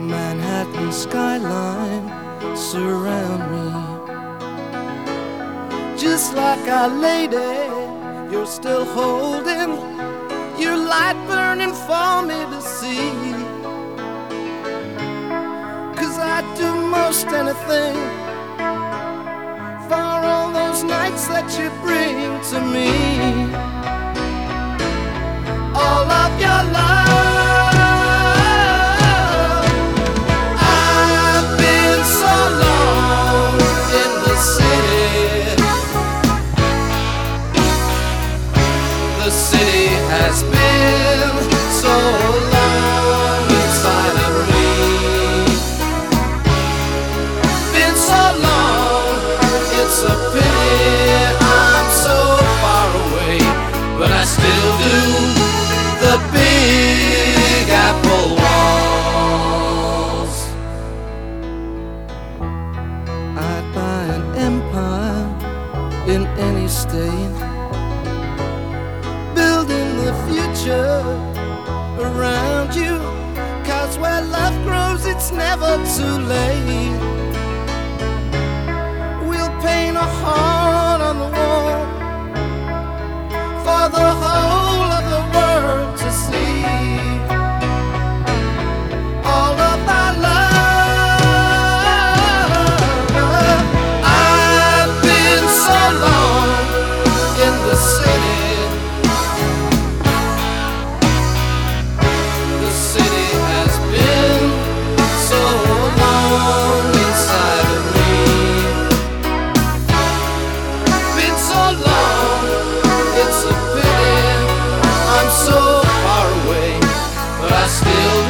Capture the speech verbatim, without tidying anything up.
Manhattan skyline surround me. Just like Our Lady, you're still holding your light burning for me to see. 'Cause I'd do most anything for all those nights that you bring to me. All of your love. I've been so long in the city. The city has been so long inside of me. Been so long, it's a pity I'm so far away, but I still do the Big Apple walls. I'd buy an empire in any state, building the future around you. 'Cause where love grows, it's never too late. We'll paint a heart on the wall for the whole of the world to see. All of our love. I've been so long in the city. The city has been so long inside of me. Been so long, it's a pity I'm so far away, but I still